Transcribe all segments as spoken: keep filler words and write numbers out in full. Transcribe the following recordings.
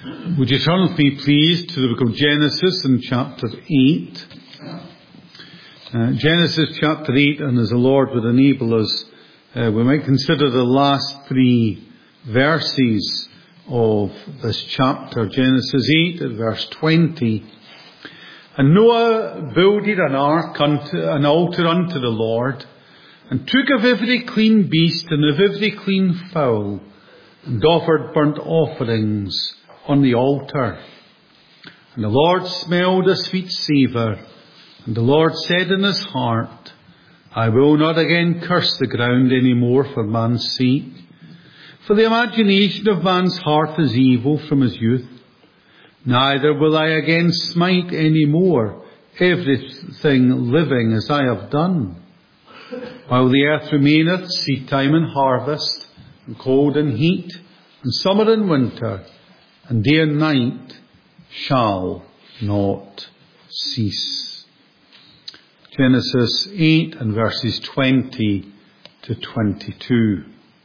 Would you turn with me, please, to the book of Genesis in chapter eight. Uh, Genesis chapter eight, and as the Lord would enable us, uh, we might consider the last three verses of this chapter. Genesis eight at verse twenty. And Noah builded an ark, unto, an altar unto the Lord, and took of every clean beast and of every clean fowl, and offered burnt offerings on the altar. And the Lord smelled a sweet savour, and the Lord said in his heart, I will not again curse the ground any more for man's sake. For the imagination of man's heart is evil from his youth. Neither will I again smite any more everything living as I have done. While the earth remaineth, seed time and harvest, and cold and heat, and summer and winter, and day and night shall not cease. Genesis eight and verses twenty to twenty-two.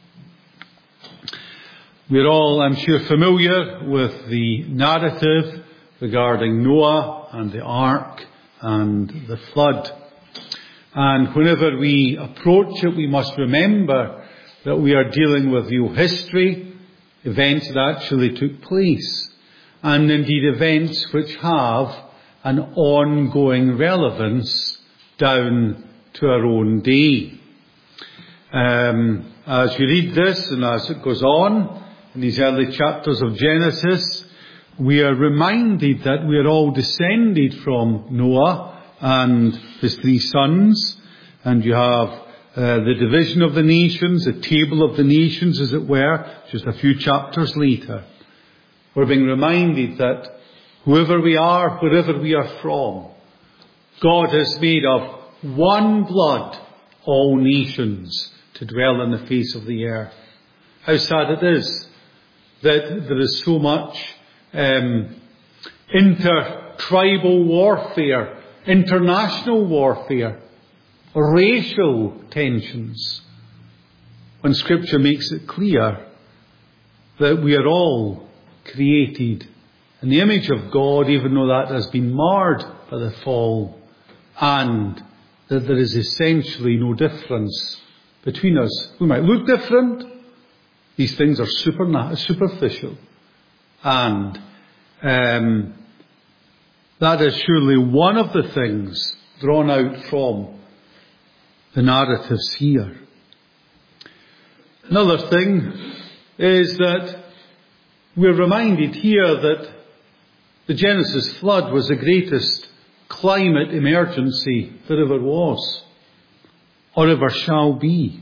We're all, I'm sure, familiar with the narrative regarding Noah and the ark and the flood. And whenever we approach it, we must remember that we are dealing with real history, events that actually took place, and indeed events which have an ongoing relevance down to our own day. Um, as you read this and as it goes on in these early chapters of Genesis, we are reminded that we are all descended from Noah and his three sons, and you have Uh, the division of the nations, the table of the nations, as it were, just a few chapters later. We're being reminded that whoever we are, wherever we are from, God has made of one blood all nations to dwell on the face of the earth. How sad it is that there is so much um, inter-tribal warfare, international warfare, racial tensions, when Scripture makes it clear that we are all created in the image of God, even though that has been marred by the fall, and that there is essentially no difference between us. We might look different. These things are super, superficial. And um, that is surely one of the things drawn out from the narratives here. Another thing is that we're reminded here that the Genesis flood was the greatest climate emergency that ever was, or ever shall be.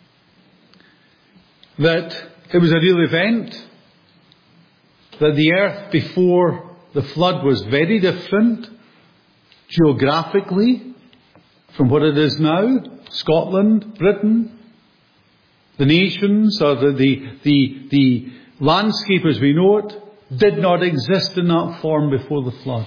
That it was a real event, that the earth before the flood was very different geographically from what it is now. Scotland, Britain, the nations, or the, the, the, the landscape as we know it, did not exist in that form before the flood.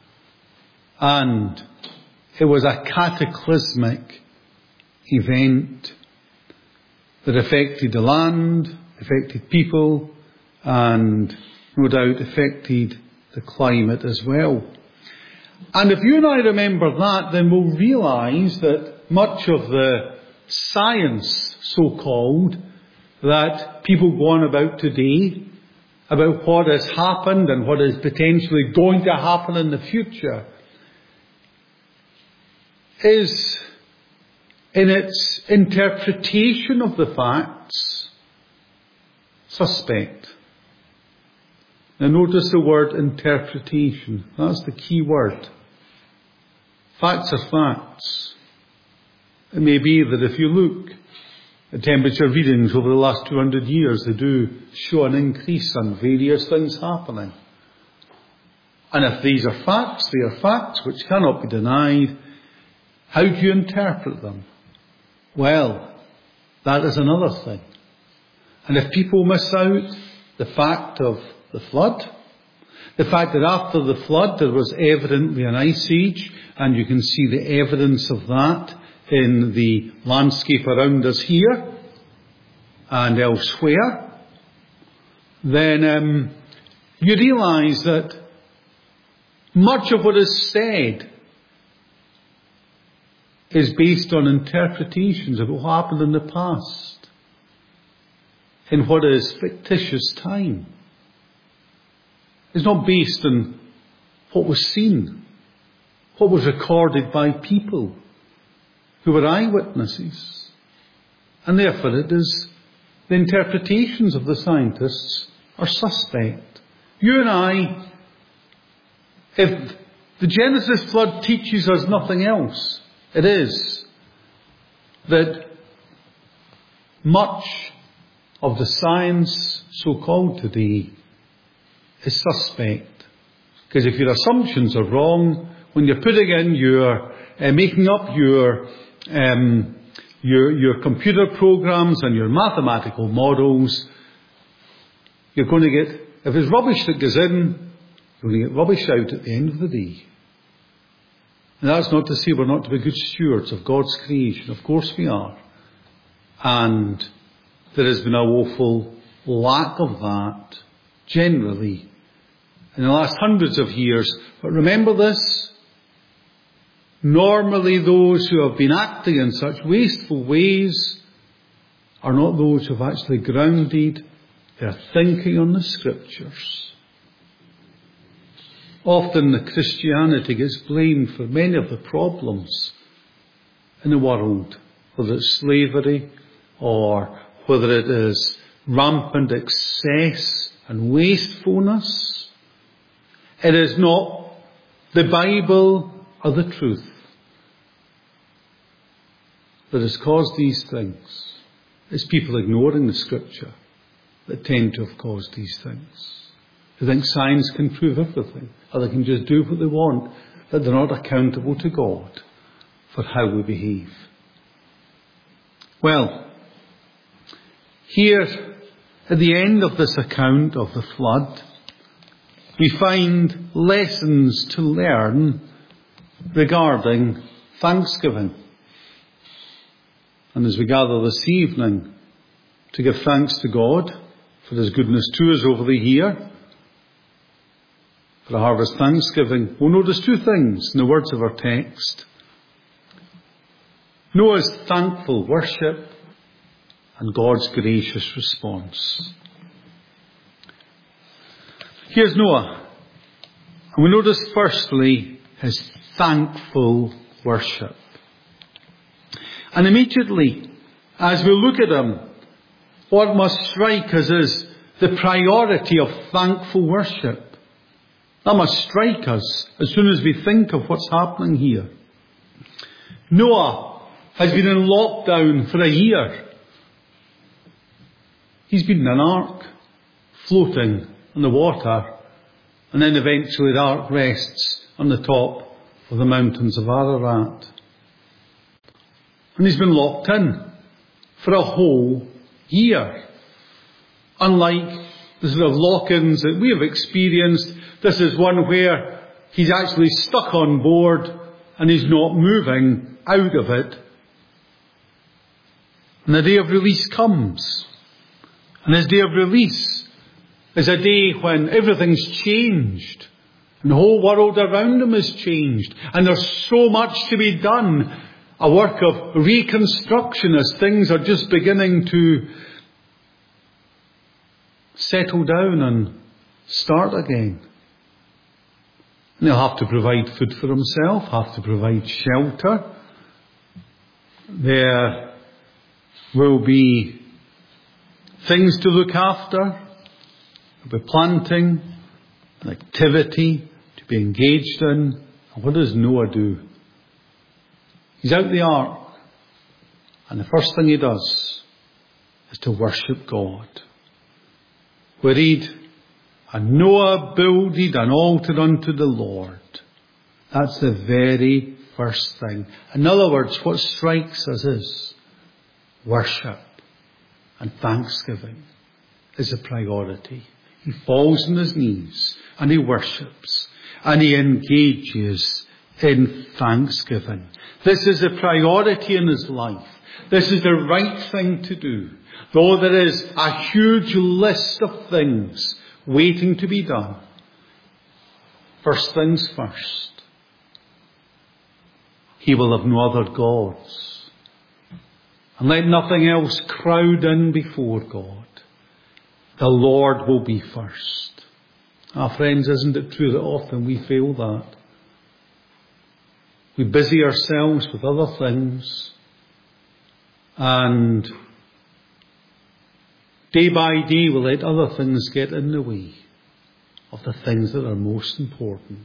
And it was a cataclysmic event that affected the land, affected people, and no doubt affected the climate as well. And if you and I remember that, then we'll realise that much of the science, so-called, that people go on about today, about what has happened and what is potentially going to happen in the future, is in its interpretation of the facts suspect. Now notice the word interpretation. That's the key word. Facts are facts. It may be that if you look at temperature readings over the last two hundred years, they do show an increase on various things happening. And if these are facts, they are facts which cannot be denied. How do you interpret them? Well, that is another thing. And if people miss out the fact of the flood, the fact that after the flood there was evidently an ice age, and you can see the evidence of that in the landscape around us here and elsewhere, then um, you realise that much of what is said is based on interpretations of what happened in the past, in what is fictitious time. It's not based on what was seen, what was recorded by people who were eyewitnesses. And therefore it is the interpretations of the scientists are suspect. You and I, if the Genesis flood teaches us nothing else, it is that much of the science so-called today is suspect. Because if your assumptions are wrong, when you're putting in your, uh, making up your, um, your, your computer programs and your mathematical models, you're going to get, if it's rubbish that goes in, you're going to get rubbish out at the end of the day. And that's not to say we're not to be good stewards of God's creation. Of course we are. And there has been a woeful lack of that, generally, in the last hundreds of years. But remember this, normally those who have been acting in such wasteful ways are not those who have actually grounded their thinking on the Scriptures. Often the Christianity gets blamed for many of the problems in the world, whether it's slavery or whether it is rampant excess and wastefulness. It is not the Bible or the truth that has caused these things. It's people ignoring the Scripture that tend to have caused these things. Who think science can prove everything, or they can just do what they want, that they're not accountable to God for how we behave. Well, here at the end of this account of the flood, we find lessons to learn regarding thanksgiving. And as we gather this evening to give thanks to God for His goodness to us over the year, for the harvest thanksgiving, we'll notice two things in the words of our text. Noah's thankful worship and God's gracious response. Here's Noah. And we notice firstly his thankful worship. And immediately, as we look at him, what must strike us is the priority of thankful worship. That must strike us as soon as we think of what's happening here. Noah has been in lockdown for a year. He's been in an ark, floating on the water, and then eventually the ark rests on the top of the mountains of Ararat. And he's been locked in for a whole year. Unlike the sort of lock-ins that we have experienced, this is one where he's actually stuck on board and he's not moving out of it. And the day of release comes. And this day of release is a day when everything's changed. And the whole world around him is changed. And there's so much to be done. A work of reconstruction as things are just beginning to settle down and start again. And he'll have to provide food for himself, have to provide shelter. There will be things to look after. There'll be planting, an activity to be engaged in. And what does Noah do? He's out the ark. And the first thing he does is to worship God. We read, and Noah builded an altar unto the Lord. That's the very first thing. In other words, what strikes us is worship and thanksgiving is a priority. He falls on his knees and he worships and he engages in thanksgiving. This is a priority in his life. This is the right thing to do. Though there is a huge list of things waiting to be done. First things first. He will have no other gods. And let nothing else crowd in before God. The Lord will be first. Ah, friends, isn't it true that often we fail that? We busy ourselves with other things, and day by day we let other things get in the way of the things that are most important.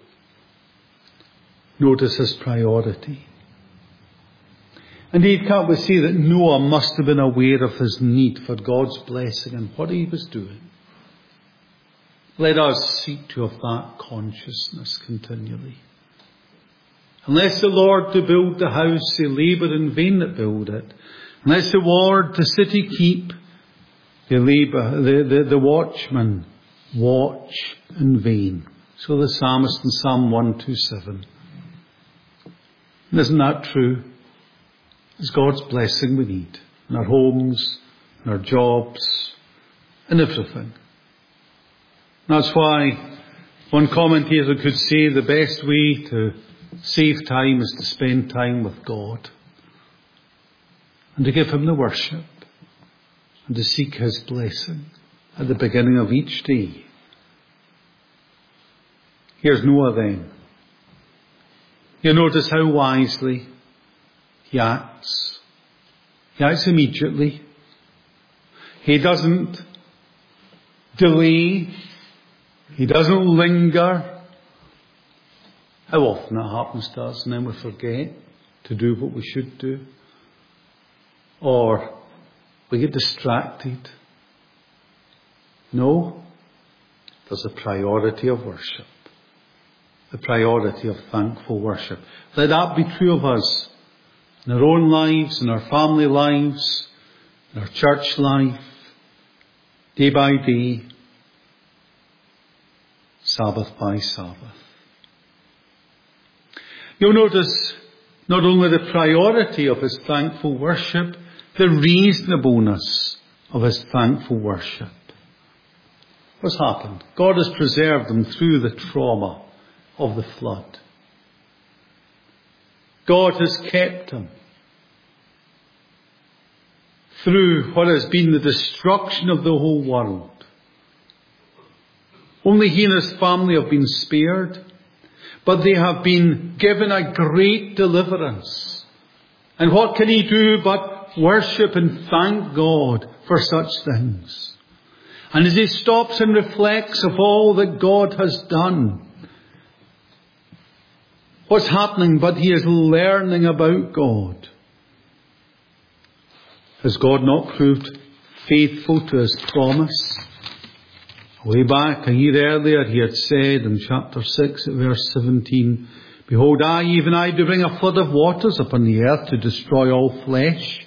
Notice his priority. Indeed, can't we see that Noah must have been aware of his need for God's blessing and what he was doing? Let us seek to have that consciousness continually. Unless the Lord to build the house, they labour in vain that build it. Unless the ward the city keep, they labour, the, the, the watchmen watch in vain. So the psalmist in Psalm one twenty-seven. And isn't that true? It's God's blessing we need in our homes, in our jobs, in everything. That's why one commentator could say the best way to save time is to spend time with God and to give him the worship and to seek his blessing at the beginning of each day. Here's Noah then. You notice how wisely he acts. He acts immediately. He doesn't delay. He doesn't linger. How often that happens to us, and then we forget to do what we should do. Or we get distracted. No, there's a priority of worship. The priority of thankful worship. Let that be true of us in our own lives, in our family lives, in our church life, day by day, Sabbath by Sabbath. You'll notice not only the priority of his thankful worship, the reasonableness of his thankful worship. What's happened? God has preserved them through the trauma of the flood. God has kept him through what has been the destruction of the whole world. Only he and his family have been spared, but they have been given a great deliverance. And what can he do but worship and thank God for such things? And as he stops and reflects of all that God has done, what's happening? But he is learning about God. Has God not proved faithful to his promise? Way back a year earlier he had said in chapter six at verse seventeen, Behold, I, even I, do bring a flood of waters upon the earth to destroy all flesh.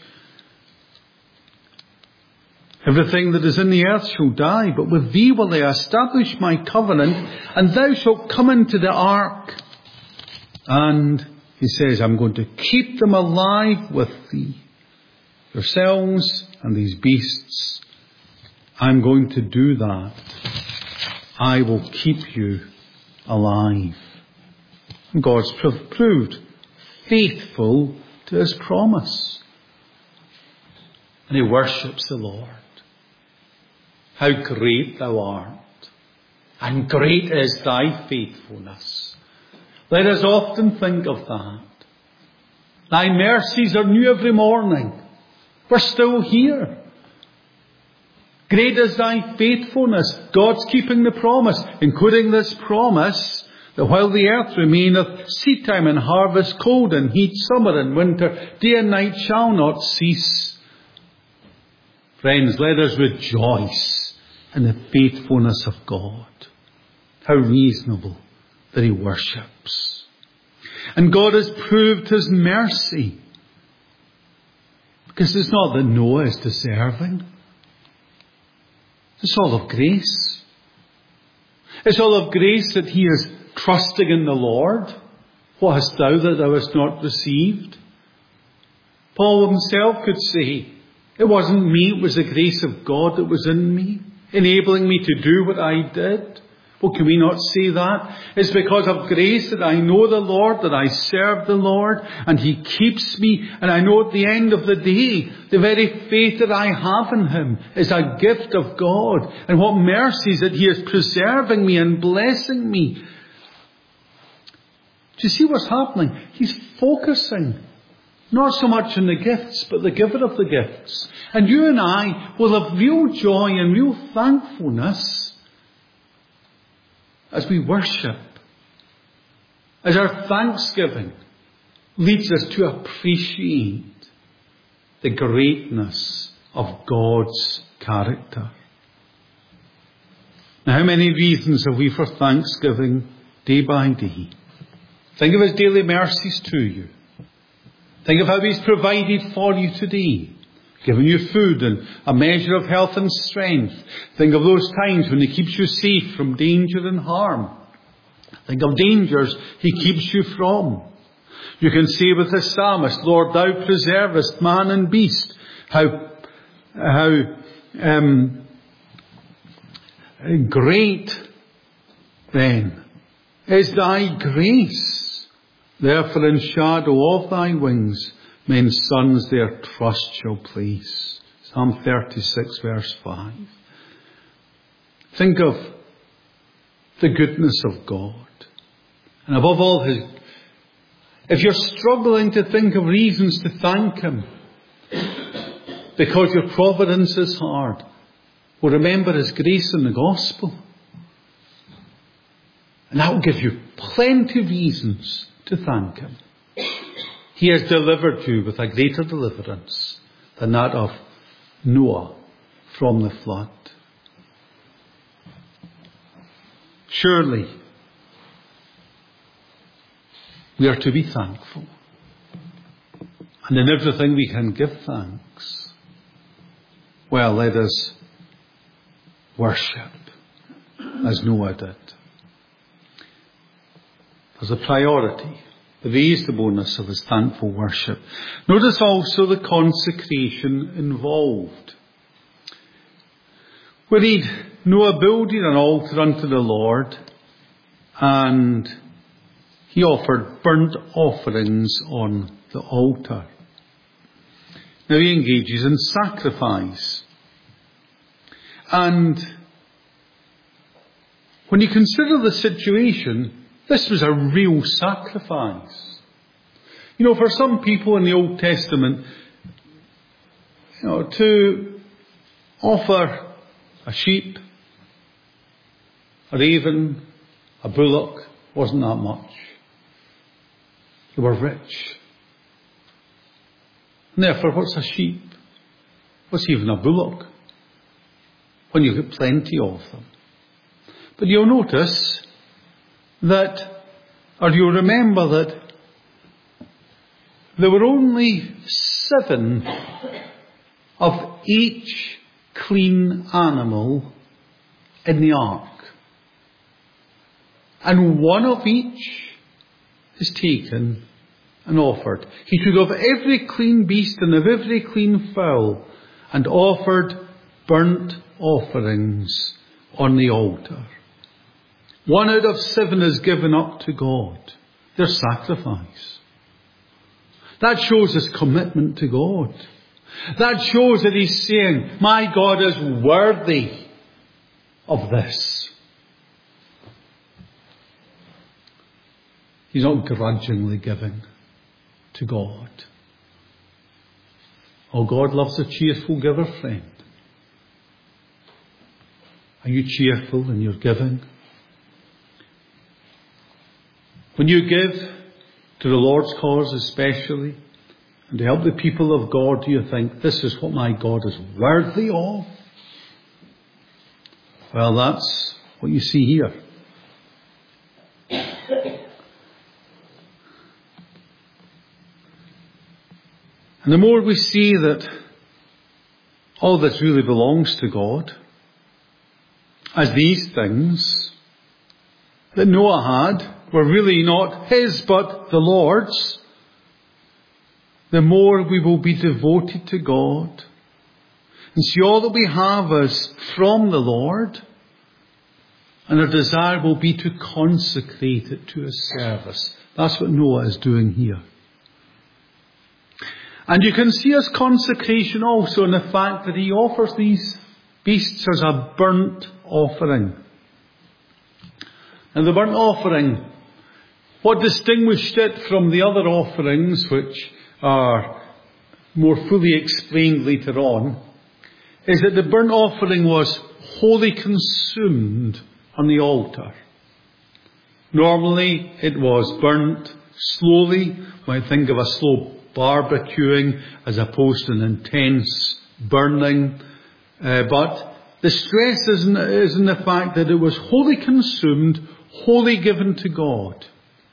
Everything that is in the earth shall die, but with thee will I establish my covenant, and thou shalt come into the ark. And he says, I'm going to keep them alive with thee, yourselves and these beasts. I'm going to do that. I will keep you alive. And God's proved faithful to his promise. And he worships the Lord. How great thou art, and great is thy faithfulness. Let us often think of that. Thy mercies are new every morning. We're still here. Great is thy faithfulness. God's keeping the promise, including this promise that while the earth remaineth, seed time and harvest, cold and heat, summer and winter, day and night shall not cease. Friends, let us rejoice in the faithfulness of God. How reasonable that he worships. And God has proved his mercy. Because it's not that Noah is deserving. It's all of grace. It's all of grace that he is trusting in the Lord. What hast thou that thou hast not received? Paul himself could say, it wasn't me, it was the grace of God that was in me. enabling me to do what I did? Well, can we not say that? It's because of grace that I know the Lord, that I serve the Lord, and He keeps me. And I know at the end of the day, the very faith that I have in Him is a gift of God. And what mercies that He is preserving me and blessing me. Do you see what's happening? He's focusing not so much on the gifts, but the giver of the gifts. And you and I will have real joy and real thankfulness as we worship, as our thanksgiving leads us to appreciate the greatness of God's character. Now, how many reasons have we for thanksgiving day by day? Think of His daily mercies to you. Think of how He's provided for you today, given you food and a measure of health and strength. Think of those times when He keeps you safe from danger and harm. Think of dangers He keeps you from. You can say with the psalmist, Lord, Thou preservest man and beast. How, how um, great then is Thy grace. Therefore in shadow of Thy wings, men's sons their trust shall place. Psalm thirty-six verse five. Think of the goodness of God. And above all, His, if you're struggling to think of reasons to thank Him because your providence is hard, well, remember His grace in the gospel. And that will give you plenty of reasons to thank Him. He has delivered you with a greater deliverance than that of Noah from the flood. Surely, we are to be thankful. And in everything we can give thanks. Well, let us worship as Noah did. There's a priority, the reasonableness of his thankful worship. Notice also the consecration involved. We read Noah building an altar unto the Lord, and he offered burnt offerings on the altar. Now he engages in sacrifice. And when you consider the situation, this was a real sacrifice. You know, for some people in the Old Testament, you know, to offer a sheep, a raven, a bullock wasn't that much. They were rich. And therefore, what's a sheep? What's even a bullock? When you get plenty of them. But you'll notice that, or you'll remember that there were only seven of each clean animal in the ark. And one of each is taken and offered. He took of every clean beast and of every clean fowl and offered burnt offerings on the altar. One out of seven is given up to God. Their sacrifice. That shows his commitment to God. That shows that he's saying, my God is worthy of this. He's not grudgingly giving to God. Oh, God loves a cheerful giver, friend. Are you cheerful in your giving? When you give to the Lord's cause especially, and to help the people of God, do you think, this is what my God is worthy of? Well, that's what you see here. And the more we see that all this really belongs to God, as these things that Noah had were really not his but the Lord's, the more we will be devoted to God. and see all that we have is from the Lord, and our desire will be to consecrate it to His service. That's what Noah is doing here. And you can see His consecration also in the fact that he offers these beasts as a burnt offering. And the burnt offering, what distinguished it from the other offerings, which are more fully explained later on, is that the burnt offering was wholly consumed on the altar. Normally it was burnt slowly. When I think of a slow barbecuing as opposed to an intense burning. Uh, but the stress is in, is in the fact that it was wholly consumed, wholly given to God.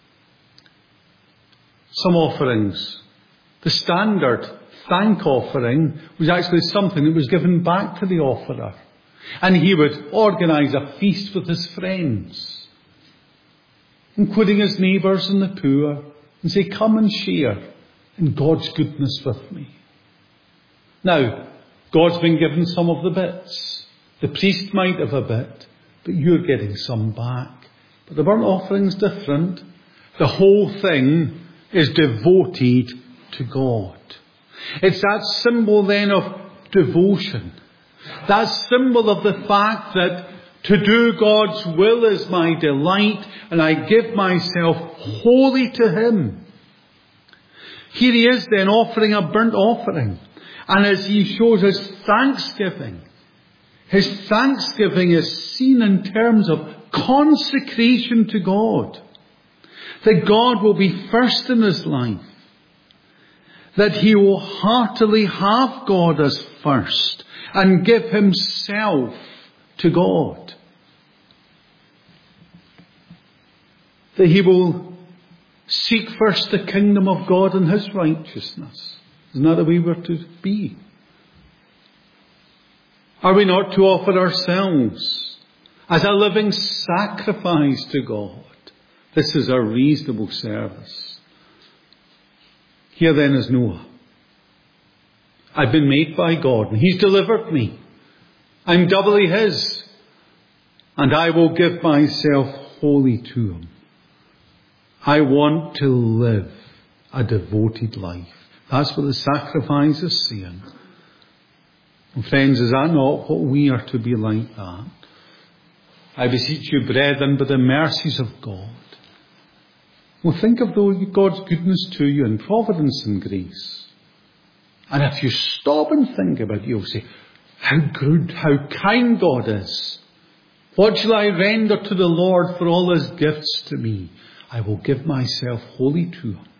Some offerings, the standard thank offering was actually something that was given back to the offerer. And he would organise a feast with his friends, including his neighbours and the poor, and say, come and share in God's goodness with me. Now, God's been given some of the bits. The priest might have a bit, but you're getting some back. But the burnt offering's different. The whole thing is devoted to God. It's that symbol then of devotion. That symbol of the fact that to do God's will is my delight, and I give myself wholly to Him. Here he is then offering a burnt offering. And as he shows his thanksgiving, his thanksgiving is seen in terms of consecration to God. That God will be first in his life. That he will heartily have God as first and give himself to God. That he will seek first the kingdom of God and His righteousness. Isn't that the way we're to be? Are we not to offer ourselves as a living sacrifice to God? This is a reasonable service. Here then is Noah. I've been made by God and He's delivered me. I'm doubly His, and I will give myself wholly to Him. I want to live a devoted life. That's what the sacrifice is saying. And friends, is that not what we are to be like that? I beseech you, brethren, by the mercies of God. Well, think of God's goodness to you in providence and grace. And if you stop and think about it, you'll say, how good, how kind God is. What shall I render to the Lord for all His gifts to me? I will give myself wholly to Him.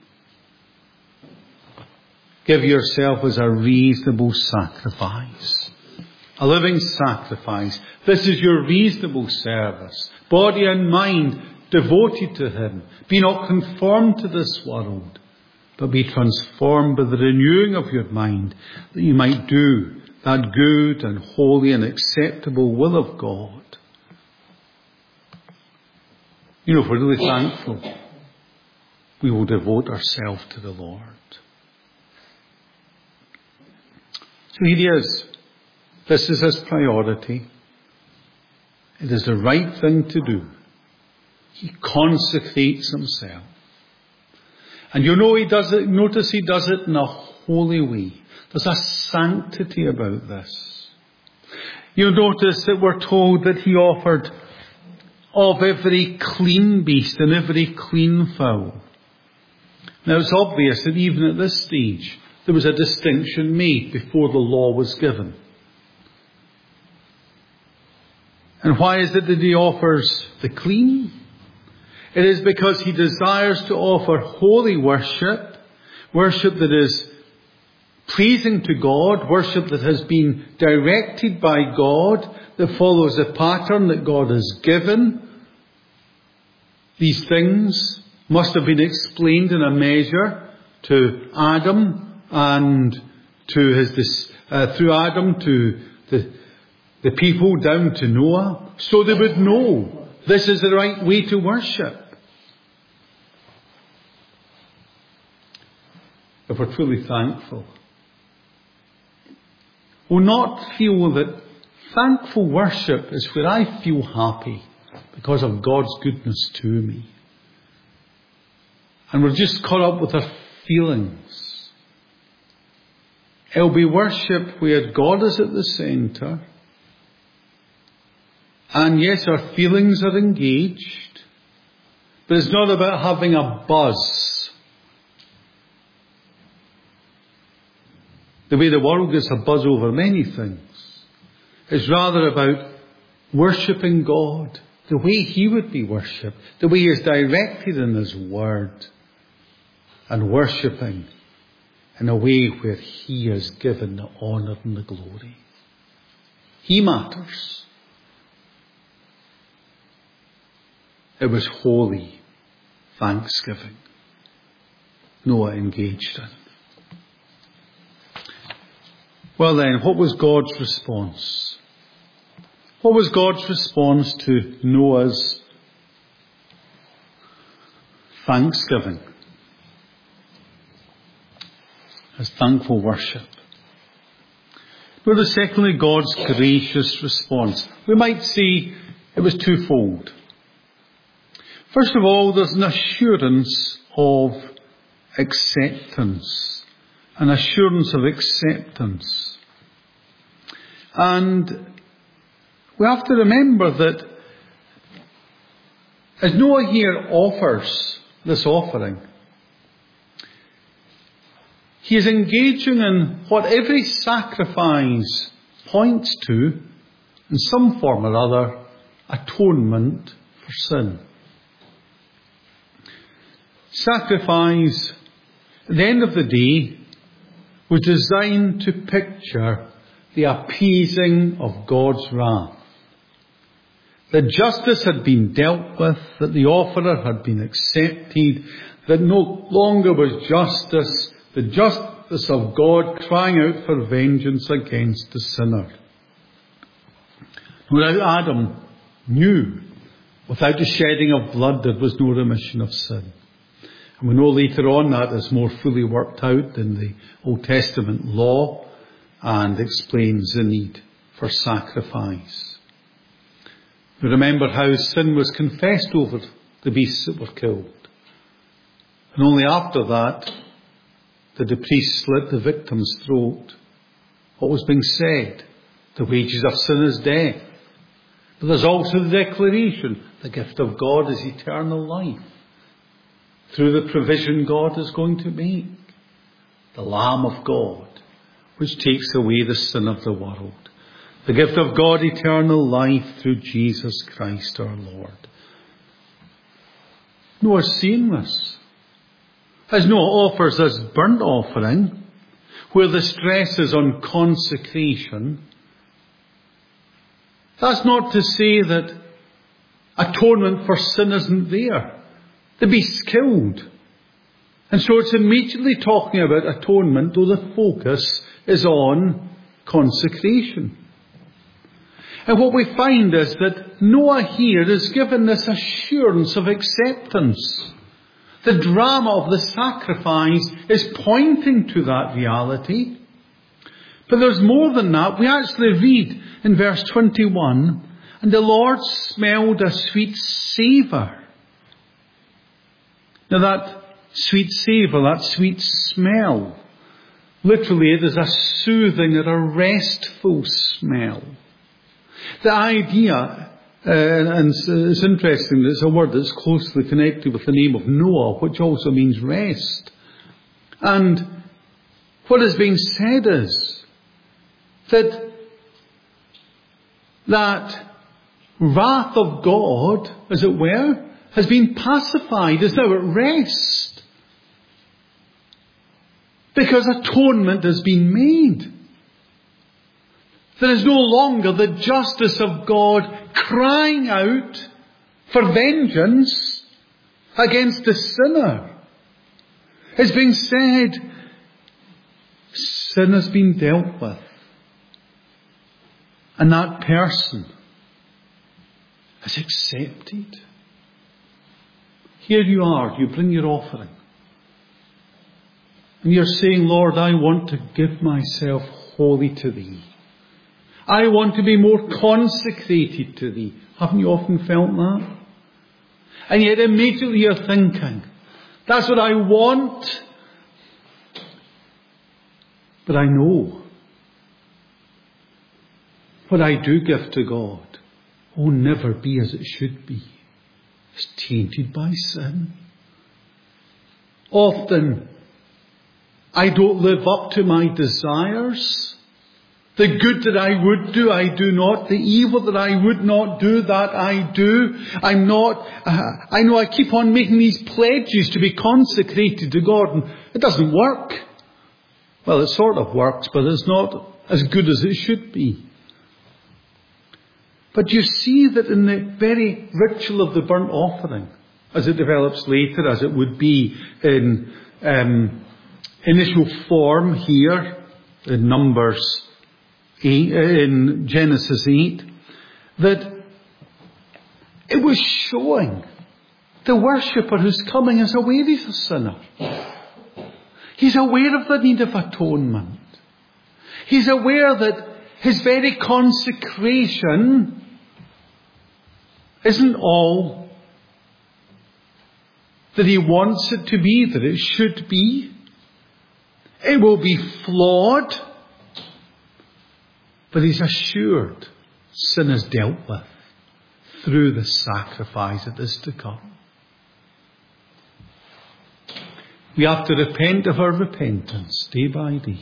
Give yourself as a reasonable sacrifice. A living sacrifice. This is your reasonable service. Body and mind devoted to Him. Be not conformed to this world, but be transformed by the renewing of your mind, that you might do that good and holy and acceptable will of God. You know, if we're really thankful, we will devote ourselves to the Lord. So here he is. This is his priority. It is the right thing to do. He consecrates himself. And you know he does it, notice he does it in a holy way. There's a sanctity about this. You'll notice that we're told that he offered of every clean beast and every clean fowl. Now it's obvious that even at this stage there was a distinction made before the law was given. And why is it that he offers the clean? It is because he desires to offer holy worship, worship that is pleasing to God, worship that has been directed by God, that follows a pattern that God has given. These things must have been explained in a measure to Adam and to his uh, through Adam to the the people down to Noah, so they would know this is the right way to worship. If we're truly thankful, will not feel that thankful worship is where I feel happy because of God's goodness to me. And we're just caught up with our feelings. It'll be worship where God is at the centre. And yes, our feelings are engaged. But it's not about having a buzz. The way the world gets a buzz over many things. It's rather about worshipping God the way He would be worshipped, the way He is directed in His Word, and worshipping in a way where He is given the honour and the glory. He matters. It was holy thanksgiving Noah engaged in. Well then, what was God's response? What was God's response to Noah's thanksgiving? His thankful worship. Notice secondly, God's gracious response. We might see it was twofold. First of all, there's an assurance of acceptance. An assurance of acceptance. And we have to remember that as Noah here offers this offering, he is engaging in what every sacrifice points to, in some form or other, atonement for sin. Sacrifice, at the end of the day, was designed to picture the appeasing of God's wrath. That justice had been dealt with, that the offerer had been accepted, that no longer was justice, the justice of God crying out for vengeance against the sinner. Without Adam knew, without the shedding of blood, there was no remission of sin. And we know later on that is more fully worked out in the Old Testament law and explains the need for sacrifice. We remember how sin was confessed over the beasts that were killed. And only after that did the priest slit the victim's throat. What was being said? The wages of sin is death. But there's also the declaration, the gift of God is eternal life. Through the provision God is going to make. The Lamb of God, which takes away the sin of the world. The gift of God, eternal life through Jesus Christ our Lord. Noah's seeing this. As Noah offers this burnt offering, where the stress is on consecration, that's not to say that atonement for sin isn't there. The beast's killed. And so it's immediately talking about atonement, though the focus is on consecration. And what we find is that Noah here is given this assurance of acceptance. The drama of the sacrifice is pointing to that reality. But there's more than that. We actually read in verse twenty-one, and the Lord smelled a sweet savour. Now that sweet savour, that sweet smell, literally it is a soothing and a restful smell. The idea, uh, and it's interesting, it's a word that's closely connected with the name of Noah, which also means rest. And what is being said is that that wrath of God, as it were, has been pacified, is now at rest. Because atonement has been made. There is no longer the justice of God crying out for vengeance against the sinner. It's being said, sin has been dealt with. And that person is accepted. Here you are, you bring your offering. And you're saying, Lord, I want to give myself wholly to Thee. I want to be more consecrated to thee. Haven't you often felt that? And yet immediately you're thinking, that's what I want. But I know what I do give to God will never be as it should be. It's tainted by sin. Often, I don't live up to my desires. The good that I would do, I do not. The evil that I would not do, that I do. I'm not, uh, I know I keep on making these pledges to be consecrated to God, and it doesn't work. Well, it sort of works, but it's not as good as it should be. But you see that in the very ritual of the burnt offering, as it develops later, as it would be in um, initial form here, in Numbers eight, in Genesis eight, that it was showing the worshipper who's coming is aware he's a sinner. He's aware of the need of atonement. He's aware that his very consecration isn't all that he wants it to be, that it should be. It will be flawed, but he's assured sin is dealt with through the sacrifice that is to come. We have to repent of our repentance day by day.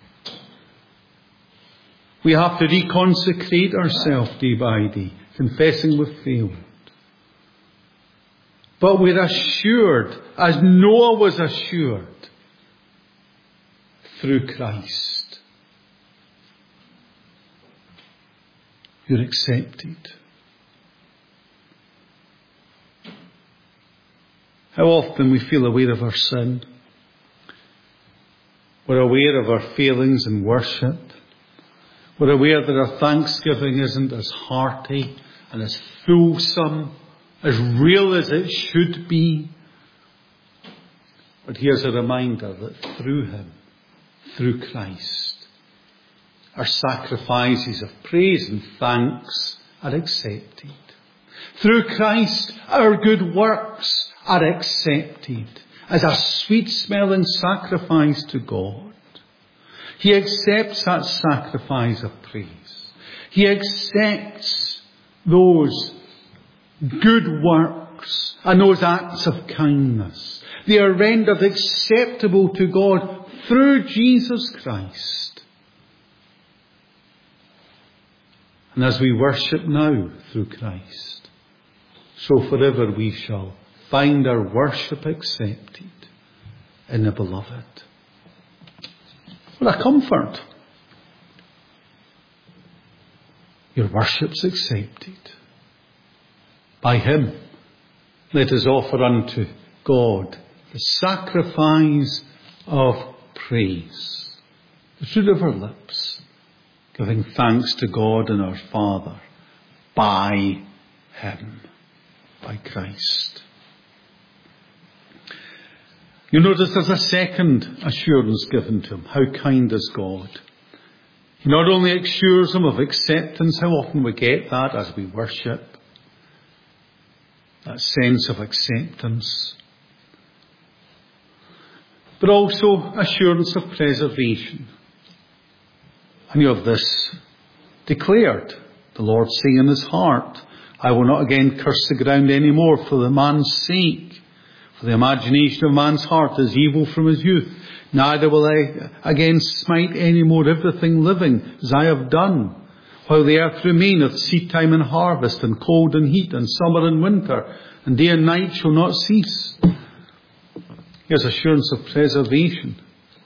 We have to reconsecrate ourselves day by day, confessing we've failed. But we're assured, as Noah was assured, through Christ. You're accepted. How often we feel aware of our sin. We're aware of our failings in worship. We're aware that our thanksgiving isn't as hearty and as fulsome, as real as it should be. But here's a reminder that through Him, through Christ, our sacrifices of praise and thanks are accepted. Through Christ, our good works are accepted as a sweet-smelling sacrifice to God. He accepts that sacrifice of praise. He accepts those good works and those acts of kindness. They are rendered acceptable to God through Jesus Christ. And as we worship now through Christ, so forever we shall find our worship accepted in the Beloved. What a comfort. Your worship's accepted. By Him, let us offer unto God the sacrifice of praise, the fruit of our lips, giving thanks to God and our Father by Him, by Christ. You notice there's a second assurance given to him. How kind is God? He not only assures him of acceptance, how often we get that as we worship, that sense of acceptance, but also assurance of preservation. And you have this declared. The Lord saying in his heart, I will not again curse the ground any more for the man's sake. For the imagination of man's heart is evil from his youth. Neither will I again smite any more everything living, as I have done, while the earth remaineth, seed time and harvest, and cold and heat, and summer and winter, and day and night shall not cease. Here's assurance of preservation.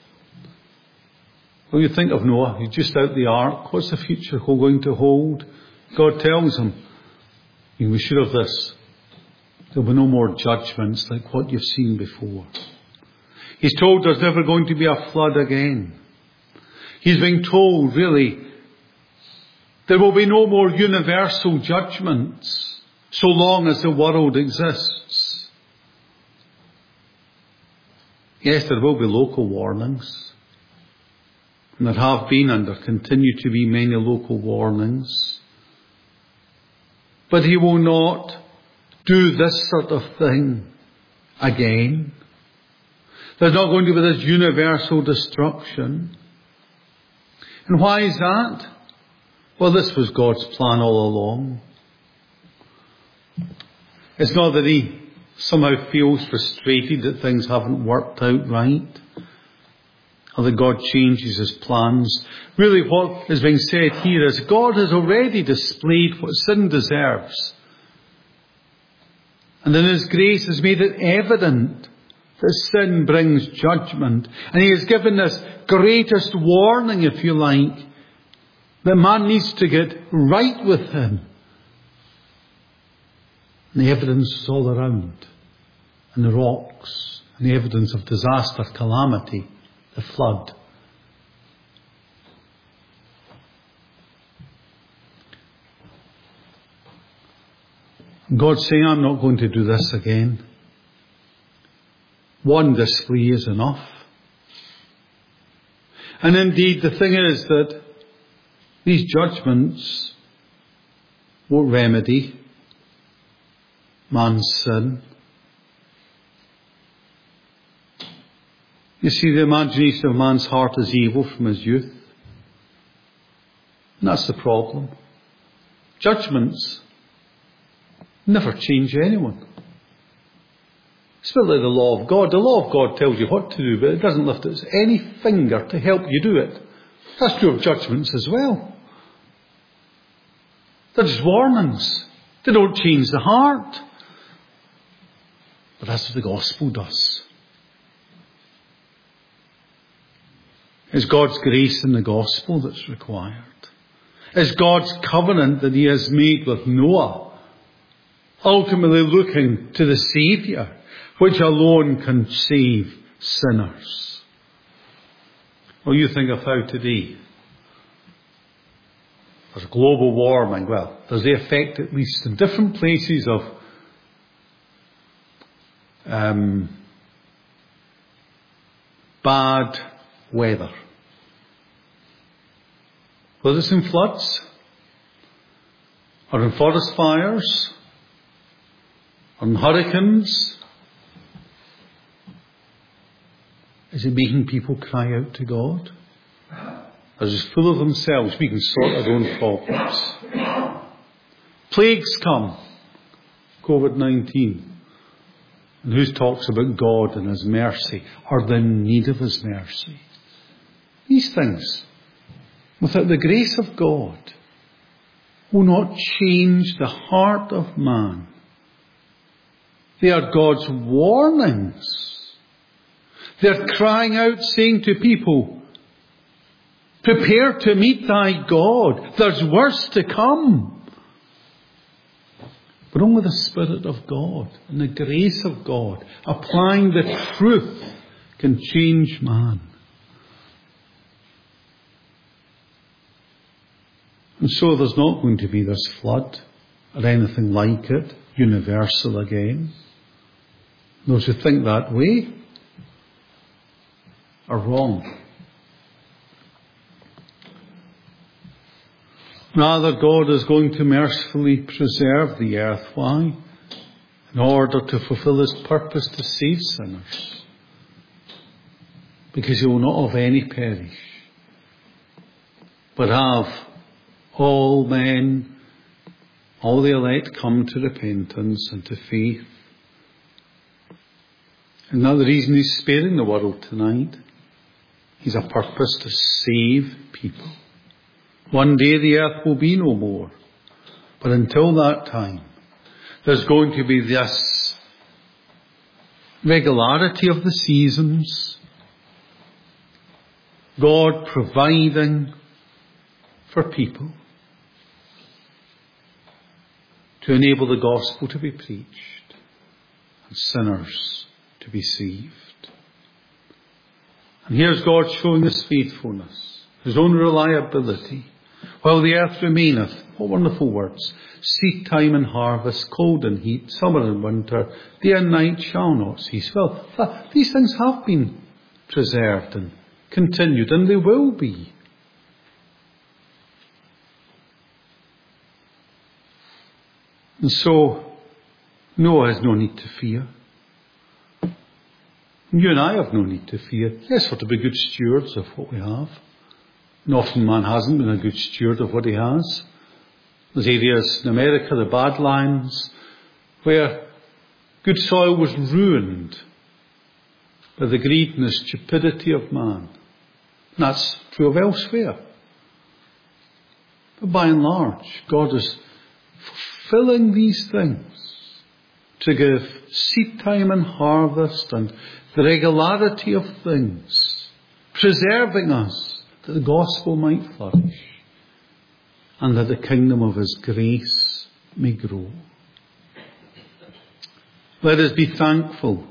When you think of Noah, he's just out the ark. What's the future going to hold? God tells him, we should have this. There'll be no more judgments like what you've seen before. He's told there's never going to be a flood again. He's being told, really, there will be no more universal judgments so long as the world exists. Yes, there will be local warnings. And there have been and there continue to be many local warnings. But he will not do this sort of thing again. There's not going to be this universal destruction. And why is that? Well, this was God's plan all along. It's not that he somehow feels frustrated that things haven't worked out right, or that God changes his plans. Really what is being said here is God has already displayed what sin deserves. And in his grace has made it evident that sin brings judgment. And he has given this greatest warning, if you like, that man needs to get right with him. And the evidence is all around. And the rocks. And the evidence of disaster, calamity, the flood. God's saying, I'm not going to do this again. One display is enough. And indeed, the thing is that these judgments won't remedy man's sin. You see, the imagination of man's heart is evil from his youth. And that's the problem. Judgments never change anyone. It's a bit like the law of God. The law of God tells you what to do, but it doesn't lift its any finger to help you do it. That's true of judgments as well. They're just warnings. They don't change the heart. But that's what the gospel does. It's God's grace in the gospel that's required. It's God's covenant that he has made with Noah, ultimately looking to the Saviour, which alone can save sinners. Well, you think of how today there's global warming. Well, there's the effect, at least in different places, of um, bad weather. Whether it's in floods, or in forest fires, or in hurricanes, is it making people cry out to God? Or is it full of themselves? We can sort our own problems. Plagues come. covid nineteen. And who talks about God and his mercy, or the need of his mercy? These things, without the grace of God, will not change the heart of man. They are God's warnings. They're crying out, saying to people, prepare to meet thy God. There's worse to come. But only the Spirit of God and the grace of God, applying the truth, can change man. And so there's not going to be this flood or anything like it, universal again. Those who think that way are wrong. Rather, God is going to mercifully preserve the earth. Why? In order to fulfill his purpose to save sinners. Because he will not have any perish, but have all men, all the elect, come to repentance and to faith. And that's the reason he's sparing the world tonight. He's a purpose to save people. One day the earth will be no more. But until that time, there's going to be this regularity of the seasons, God providing for people to enable the gospel to be preached and sinners to be saved. And here's God showing his faithfulness, his own reliability. While the earth remaineth, what wonderful words, seed time and harvest, cold and heat, summer and winter, day and night shall not cease. Well, these things have been preserved and continued, and they will be. And so, Noah has no need to fear. You and I have no need to fear. Yes, we're to be good stewards of what we have. And often man hasn't been a good steward of what he has. There's areas in America, the Badlands, where good soil was ruined by the greed and the stupidity of man. And that's true of elsewhere. But by and large, God is fulfilling these things to give seed time and harvest and the regularity of things, preserving us that the gospel might flourish and that the kingdom of his grace may grow. Let us be thankful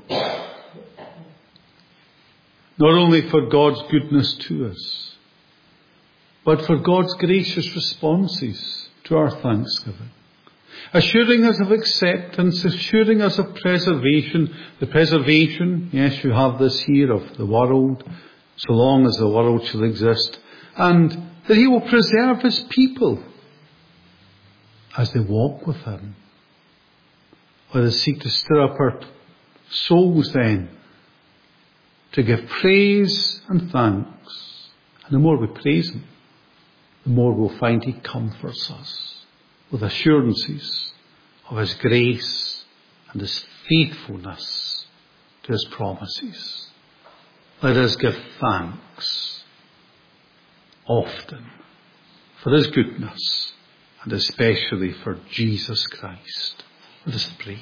not only for God's goodness to us, but for God's gracious responses to our thanksgiving. Assuring us of acceptance, assuring us of preservation. The preservation, yes, you have this here, of the world, so long as the world shall exist. And that he will preserve his people as they walk with him. Let us seek to stir up our souls then to give praise and thanks. And the more we praise him, the more we'll find he comforts us with assurances of his grace and his faithfulness to his promises. Let us give thanks often for his goodness and especially for Jesus Christ. Let us pray.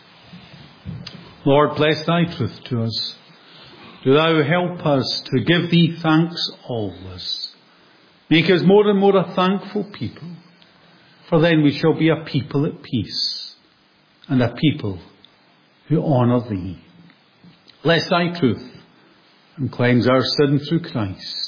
Lord, bless thy truth to us. Do thou help us to give thee thanks always. Make us more and more a thankful people. For then we shall be a people at peace, and a people who honour thee. Bless thy truth, and cleanse our sin through Christ.